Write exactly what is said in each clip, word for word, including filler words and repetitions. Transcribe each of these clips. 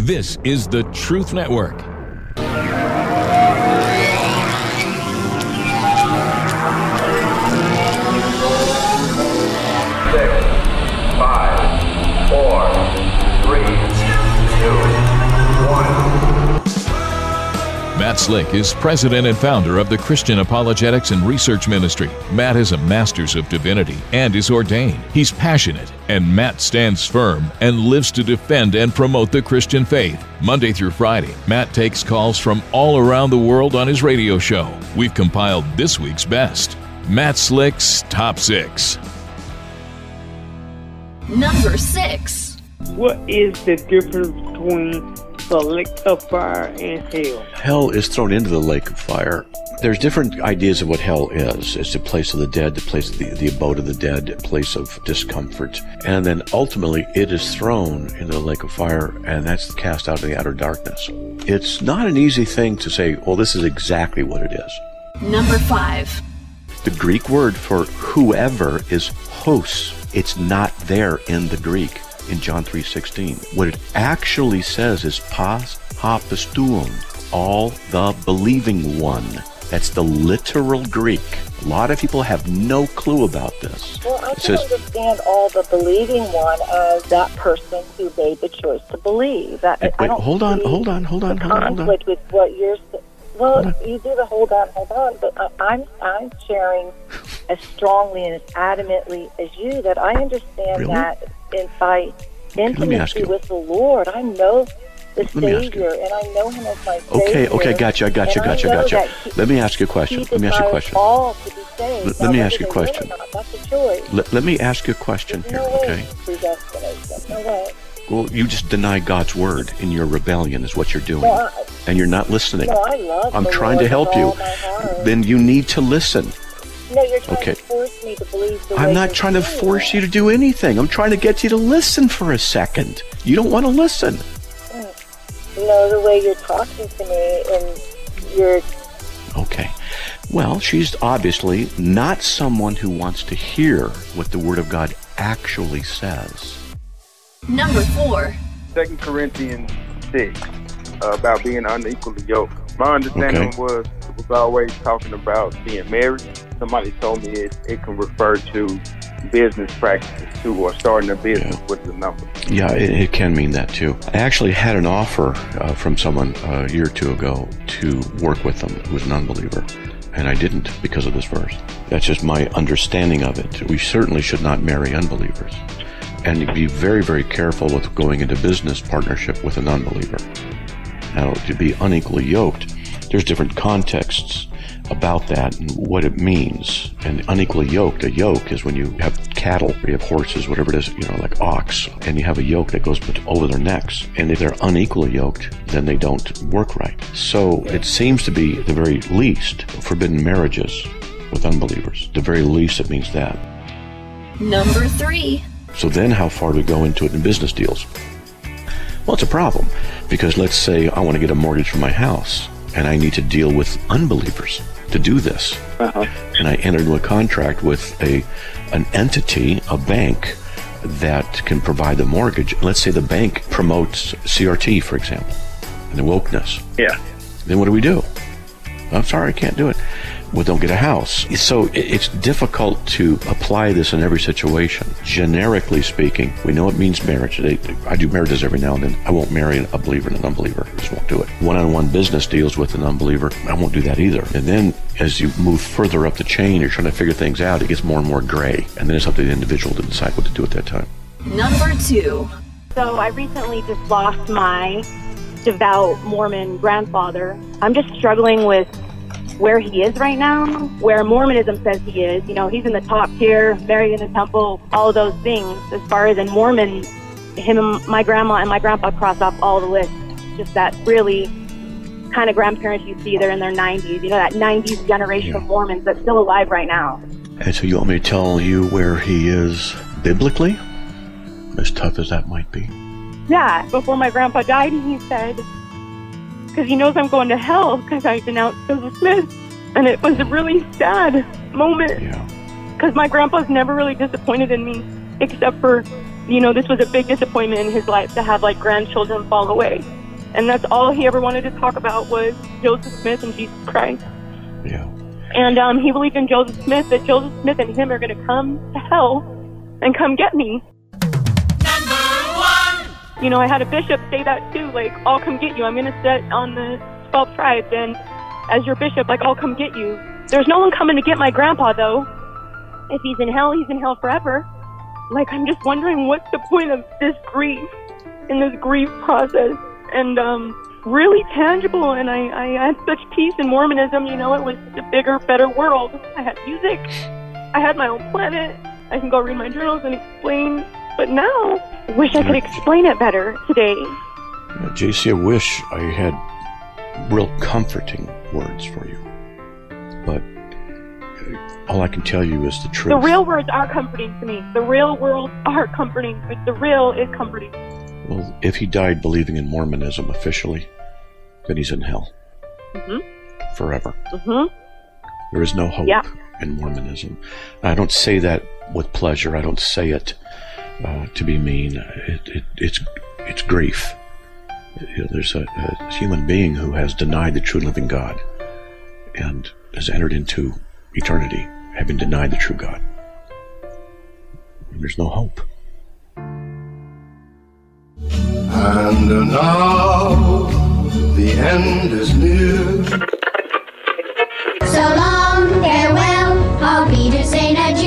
This is the Truth Network. Six, five, four, three, two, one. Matt Slick is president and founder of the Christian Apologetics and Research Ministry. Matt is a master's of divinity and is ordained. He's passionate, and Matt stands firm and lives to defend and promote the Christian faith. Monday through Friday, Matt takes calls from all around the world on his radio show. We've compiled this week's best. Matt Slick's Top Six. Number six. What is the difference between the lake of fire and hell? Hell is thrown into the lake of fire. There's different ideas of what hell is. It's the place of the dead, the place of the, the abode of the dead, a place of discomfort. And then ultimately it is thrown into the lake of fire, and that's cast out of the outer darkness. It's not an easy thing to say, well, this is exactly what it is. Number five. The Greek word for whoever is hos. It's not there in the Greek in John three sixteen. What it actually says is pas hapistuon, all the believing one. That's the literal Greek. A lot of people have no clue about this. Well, I It can says, understand all the believing one as that person who made the choice to believe. That, Wait, I don't hold on, see hold on, hold on, the hold on, hold on. conflict with what you're saying. Well, Hold you do the hold on, hold on, but I, I'm I'm sharing as strongly and as adamantly as you that I understand Really? that in by let me ask intimacy you. with the Lord. I know the Let me ask you. Savior, and I know Him as my Savior. Okay, okay, gotcha, gotcha, and I gotcha, know gotcha. that he- Let me ask you a question. He Let me ask you a desires question. all to be saved. Let- Now, let me whether ask you a they will or question. not, that's a choice. Let, let me ask you a question There's here, no way okay? predestination. No way. Well, you just deny God's word in your rebellion is what you're doing. No, I, And you're not listening. no, I love I'm the trying Lord to help with you. all my heart. Then you need to listen. No, you're trying Okay. to force me to believe the way I'm not you're trying to saying force it. you to do anything. I'm trying to get you to listen for a second. You don't want to listen. You know, the way you're talking to me and you're... Okay. Well, she's obviously not someone who wants to hear what the Word of God actually says. Number four. Second Corinthians six uh, about being unequally yoked. My understanding Okay. was it was always talking about being married. Somebody told me it, it can refer to business practices too, or starting a business Yeah. with the number. Yeah, it, it can mean that too. I actually had an offer uh, from someone uh, a year or two ago to work with them who was an unbeliever, and I didn't because of this verse. That's just my understanding of it. We certainly should not marry unbelievers, and be very, very careful with going into business partnership with an unbeliever. Now, to be unequally yoked, there's different contexts about that and what it means. And unequally yoked, a yoke is when you have cattle, or you have horses, whatever it is, you know, like ox, and you have a yoke that goes over their necks. And if they're unequally yoked, then they don't work right. So it seems to be, at the very least, forbidden marriages with unbelievers. At the very least, it means that. Number three. So then how far do we go into it in business deals? Well, it's a problem, because let's say I want to get a mortgage for my house, and I need to deal with unbelievers to do this. Uh-huh. And I enter into a contract with a an entity, a bank, that can provide the mortgage. Let's say the bank promotes C R T, for example, and the wokeness. Yeah. Then what do we do? I'm sorry, I can't do it. We don't get a house. So it's difficult to apply this in every situation. Generically speaking, we know it means marriage. I do marriages every now and then. I won't marry a believer and an unbeliever. I just won't do it. One-on-one business deals with an unbeliever, I won't do that either. And then as you move further up the chain, you're trying to figure things out, it gets more and more gray. And then it's up to the individual to decide what to do at that time. Number two. So I recently just lost my devout Mormon grandfather. I'm just struggling with where he is right now, where Mormonism says he is. You know, he's in the top tier, buried in the temple, all of those things. As far as in Mormon, him and my grandma and my grandpa crossed off all the lists. Just that really kind of grandparents you see, they're in their nineties. You know, that nineties generation Yeah. of Mormons that's still alive right now. And so you want me to tell you where he is biblically? As tough as that might be. Yeah, before my grandpa died, he said, because he knows I'm going to hell because I denounced Joseph Smith. And it was a really sad moment Yeah. because my grandpa's never really disappointed in me except for you know, this was a big disappointment in his life to have like grandchildren fall away. And that's all he ever wanted to talk about was Joseph Smith and Jesus Christ. Yeah. And um, he believed in Joseph Smith, that Joseph Smith and him are going to come to hell and come get me. Number one! You know, I had a bishop say that too, like, I'll come get you. I'm going to sit on the twelve tribes, and as your bishop, like, I'll come get you. There's no one coming to get my grandpa, though. If he's in hell, he's in hell forever. Like, I'm just wondering what's the point of this grief and this grief process. And um, really tangible, and I, I had such peace in Mormonism. You know, it was a bigger, better world. I had music. I had my own planet. I can go read my journals and explain. But now, I wish I could explain it better today. Yeah, J C, I wish I had real comforting words for you. But all I can tell you is the truth. The real words are comforting to me. The real words are comforting. But the real is comforting. Well, if he died believing in Mormonism officially, then he's in hell. Mm-hmm. Forever. Mm-hmm. There is no hope yeah. in Mormonism. I don't say that with pleasure. I don't say it uh, to be mean. It, it, it's it's grief. You know, there's a, a human being who has denied the true living God and has entered into eternity having denied the true God. And there's no hope. And now the end is near. So long, farewell, I'll be to Saint Adieu.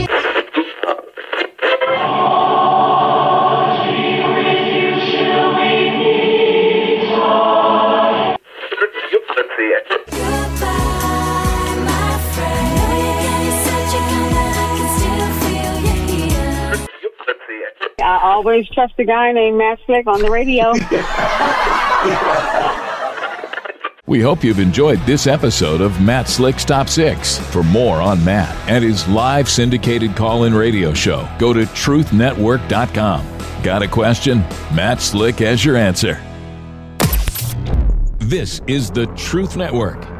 I always trust a guy named Matt Slick on the radio. We hope you've enjoyed this episode of Matt Slick's Top six. For more on Matt and his live syndicated call-in radio show, go to truth network dot com. Got a question? Matt Slick has your answer. This is the Truth Network.